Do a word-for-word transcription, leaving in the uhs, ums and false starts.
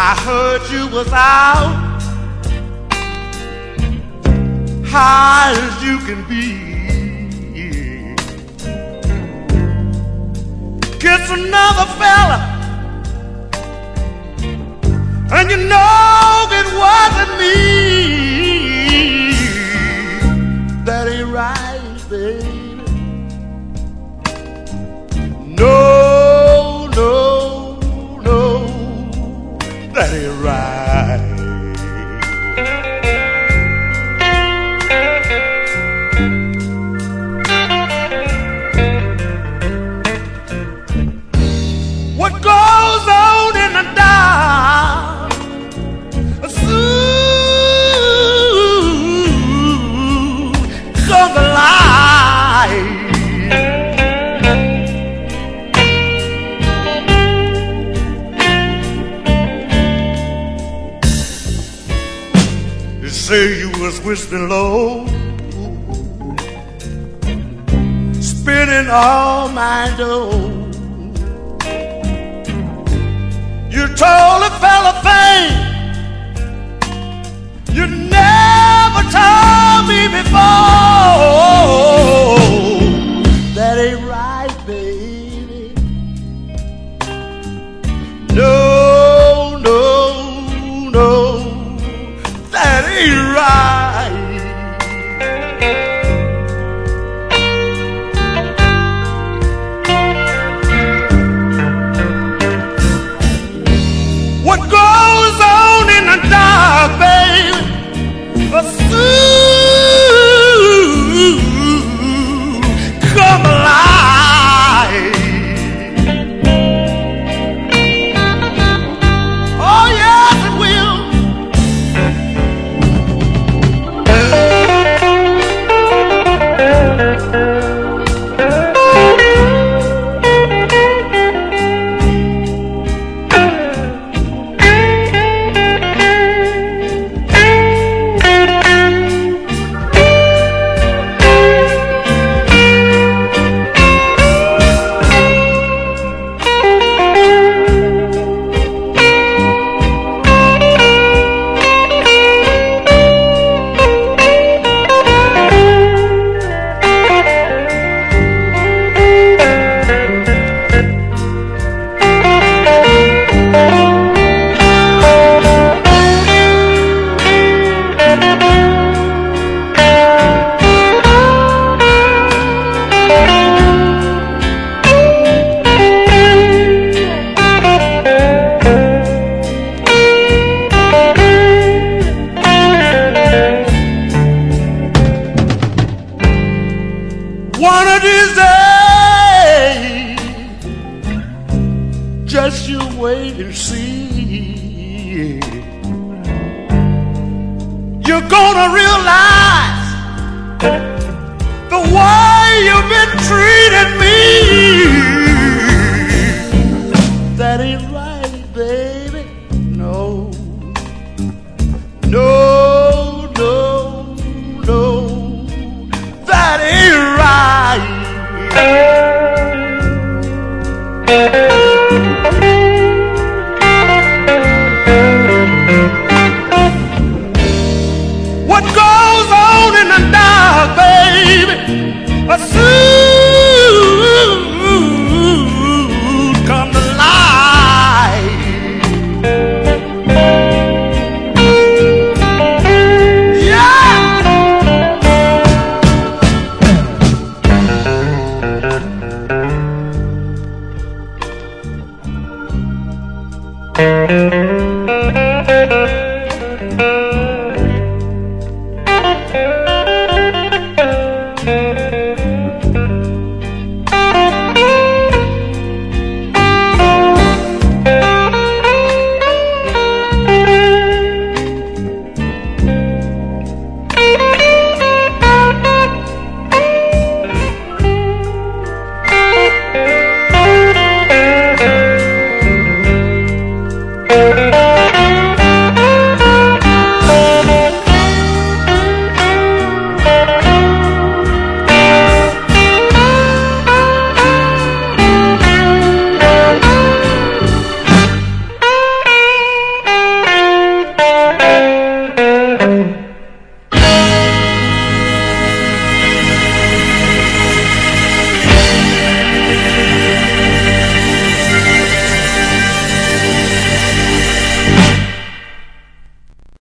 I heard you was out, high as you can be. Kiss another fella, and you know it wasn't me. That ain't right, baby. No, no, no, that ain't right. What goes on in the dark soon comes alive. You say you was whistling low, spending all my dough. You told a fella thing you never told me before. That ain't right, baby. No, no, no, that ain't right. What goes on in the dark, baby, soon come alive. Oh yes, it will. One of these days, just you wait and see. You're gonna realize the way you've been treating me. That ain't right, baby. No, no, no, no, that ain't right. What goes on in the dark, baby, soon come to light. Yeah.